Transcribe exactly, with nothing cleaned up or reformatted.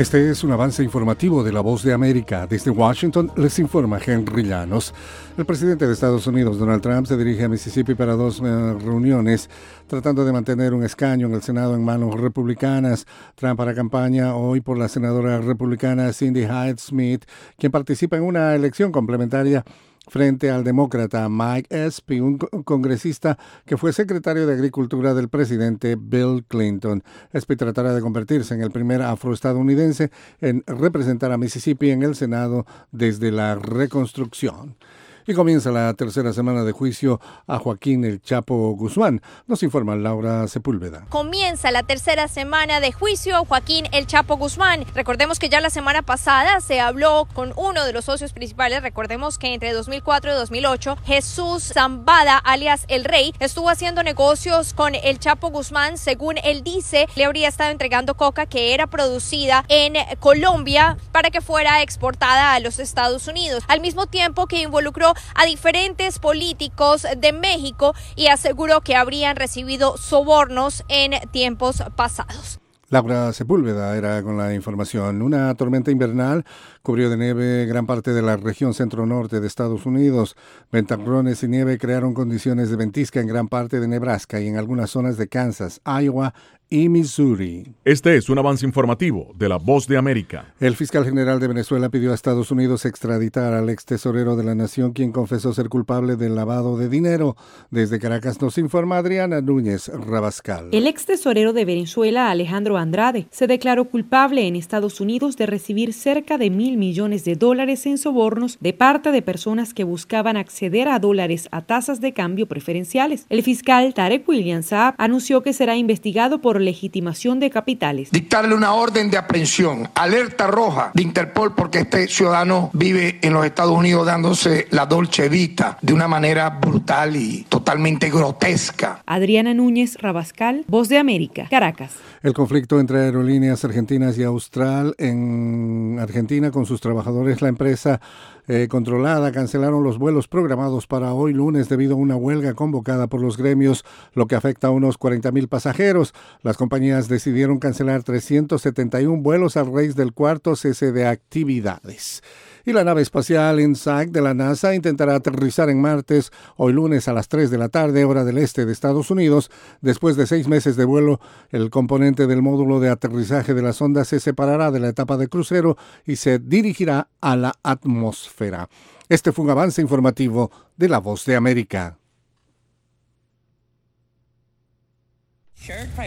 Este es un avance informativo de La Voz de América. Desde Washington les informa Henry Llanos. El presidente de Estados Unidos, Donald Trump, se dirige a Mississippi para dos uh, reuniones, tratando de mantener un escaño en el Senado en manos republicanas. Trump hará campaña hoy por la senadora republicana Cindy Hyde Smith, quien participa en una elección complementaria frente al demócrata Mike Espy, un congresista que fue secretario de Agricultura del presidente Bill Clinton. Espy tratará de convertirse en el primer afroestadounidense en representar a Mississippi en el Senado desde la Reconstrucción. Y comienza la tercera semana de juicio a Joaquín El Chapo Guzmán. Nos informa Laura Sepúlveda. Comienza la tercera semana de juicio a Joaquín El Chapo Guzmán. Recordemos que ya la semana pasada se habló con uno de los socios principales. Recordemos que entre dos mil cuatro y dos mil ocho, Jesús Zambada, alias El Rey, estuvo haciendo negocios con El Chapo Guzmán. Según él dice, le habría estado entregando coca que era producida en Colombia para que fuera exportada a los Estados Unidos. Al mismo tiempo que involucró a diferentes políticos de México y aseguró que habrían recibido sobornos en tiempos pasados. Laura Sepúlveda era con la información. Una tormenta invernal cubrió de nieve gran parte de la región centro-norte de Estados Unidos. Ventarrones y nieve crearon condiciones de ventisca en gran parte de Nebraska y en algunas zonas de Kansas, Iowa y Missouri. Este es un avance informativo de La Voz de América. El fiscal general de Venezuela pidió a Estados Unidos extraditar al ex tesorero de la nación, quien confesó ser culpable del lavado de dinero. Desde Caracas nos informa Adriana Núñez Rabascal. El ex tesorero de Venezuela, Alejandro Andrade, se declaró culpable en Estados Unidos de recibir cerca de mil millones de dólares en sobornos de parte de personas que buscaban acceder a dólares a tasas de cambio preferenciales. El fiscal Tarek William Saab anunció que será investigado por legitimación de capitales. Dictarle una orden de aprehensión, alerta roja de Interpol, porque este ciudadano vive en los Estados Unidos dándose la Dolce Vita de una manera brutal y totalmente grotesca. Adriana Núñez Rabascal, Voz de América, Caracas. El conflicto entre aerolíneas argentinas y Austral en Argentina con sus trabajadores, la empresa eh, controlada cancelaron los vuelos programados para hoy lunes debido a una huelga convocada por los gremios, lo que afecta a unos cuarenta mil pasajeros. Las compañías decidieron cancelar trescientos setenta y uno vuelos a raíz del cuarto cese de actividades. Y la nave espacial InSight de la NASA intentará aterrizar en Marte hoy lunes a las tres de la tarde, hora del este de Estados Unidos. Después de seis meses de vuelo, el componente del módulo de aterrizaje de la sonda se separará de la etapa de crucero y se dirigirá a la atmósfera. Este fue un avance informativo de La Voz de América.